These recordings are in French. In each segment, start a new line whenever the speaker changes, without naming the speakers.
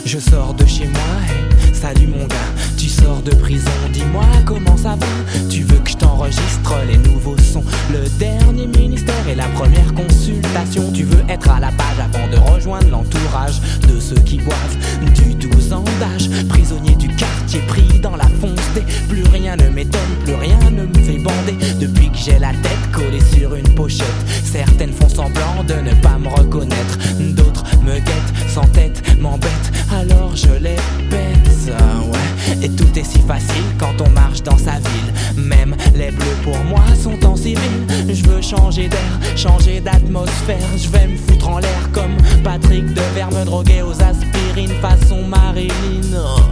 Je sors de chez moi, hey, salut mon gars. Tu sors de prison, dis-moi comment ça va. Tu veux que je t'enregistre les nouveaux sons, le dernier ministère et la première consultation. Tu veux être à la page avant de rejoindre l'entourage de ceux qui boivent du 12 ans d'âge. Prisonnier du quartier pris dans la fonce des. Plus rien ne m'étonne, plus rien ne me fait bander. Depuis que j'ai la tête collée sur une pochette, certaines font semblant de ne pas me reconnaître. D'autres me guettent, sans tête, m'embêtent, alors je les pète. Ouais. Et tout est si facile quand on marche dans sa ville. Même les bleus pour moi sont en civil. Je veux changer d'air, changer d'atmosphère. Je vais me foutre en l'air comme Patrick Devers, me droguer aux aspirines façon Marilyn.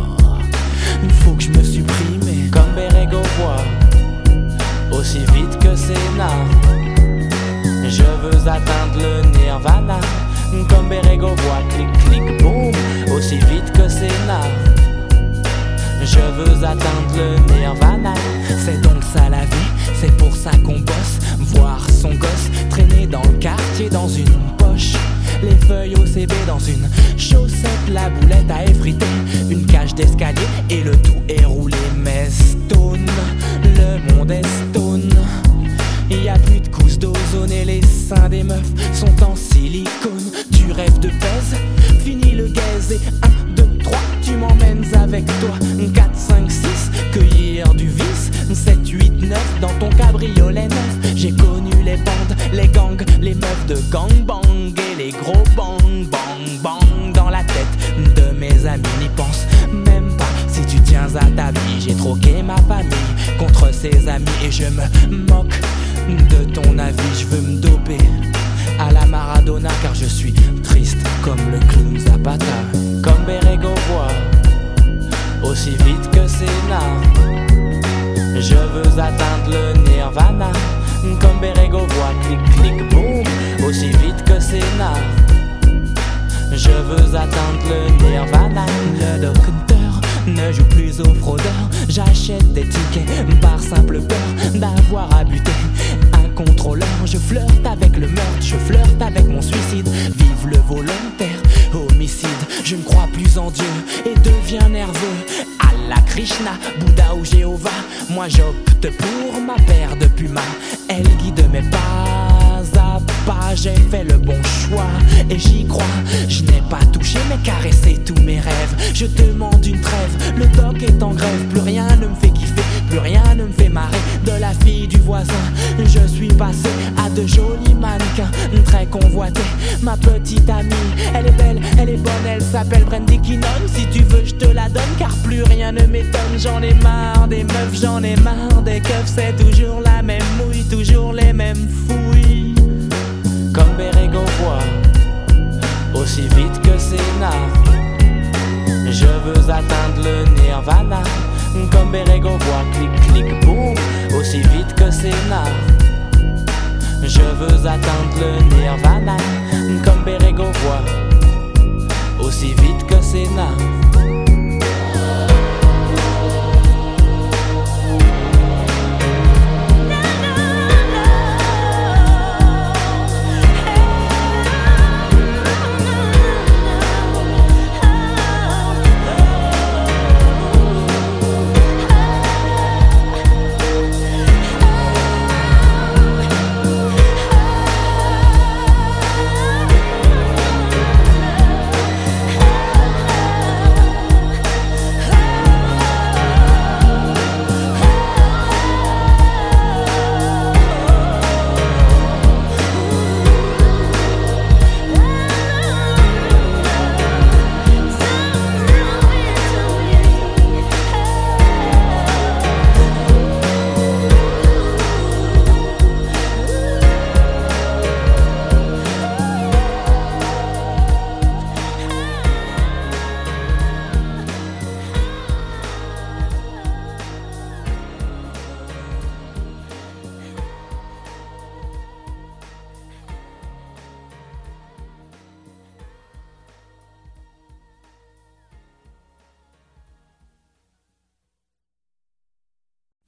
Il faut que je me supprime comme Bérégo voit, aussi vite que Sénat. Je veux atteindre le nirvana, comme Bérégo voit, clic clic boum, aussi vite que Sénat. Je veux atteindre le nirvana. C'est donc ça la vie, c'est pour ça qu'on bosse. Voir son gosse traîner dans le quartier dans une poche, les feuilles au CB dans une chaussette, la boulette à effriter, une cage d'escalier et le tout est roulé. Mais stone, le monde est stone. Y a plus de couches d'ozone et les seins des meufs sont en silicone. Tu rêves de pèse, fini le gaze et 1, 2, 3, tu m'emmènes avec toi. 4, 5, 6, cueillir du vice. 7, 8, 9, dans ton cabriolet neuf. J'ai connu les bandes, les gangs, les meufs de gangbang et les gros bang, bang, bang dans la tête de mes amis. N'y pense même pas si tu tiens à ta vie. J'ai troqué ma famille contre ses amis et je me moque de ton avis. Je veux me doper à la Maradona car je suis triste comme le clown Zapata. Comme Bérégo voit, aussi vite que Sénat. Je veux atteindre le nirvana, comme Bérégo voit, clic clic boum, aussi vite que Sénat. Je veux atteindre le nirvana. Le docteur ne joue plus aux fraudeurs. J'achète des tickets par simple peur d'avoir à buter un contrôleur. Je flirte avec le meurtre, je flirte avec mon suicide. Vive le volontaire homicide. Je ne crois plus en Dieu et deviens nerveux. Allah, Krishna, Bouddha ou Jéhovah, moi j'opte pour ma paire de pumas. Elle guide mes pas à pas. J'ai fait le bon choix et j'y crois. Je n'ai pas touché mais caressé tous mes rêves. Je demande une trêve, le doc est en grève. Plus rien ne me fait kiffer, plus rien ne me fait marrer. De la fille du voisin, je suis passé à de jolis mannequins très convoités. Ma petite amie, elle est belle, elle est bonne, elle s'appelle Brandy Kinnon. Si tu veux je te la donne car plus rien ne m'étonne. J'en ai marre des meufs, j'en ai marre des keufs. C'est toujours la même mouille, toujours les mêmes fouilles. Comme Bérégo voit, aussi vite que Sénat. Je veux atteindre le nirvana, comme Bérégo voit, clic clic boum, aussi vite que Sénat. Je veux atteindre le nirvana, comme Bérégo voit, aussi vite que Sénat.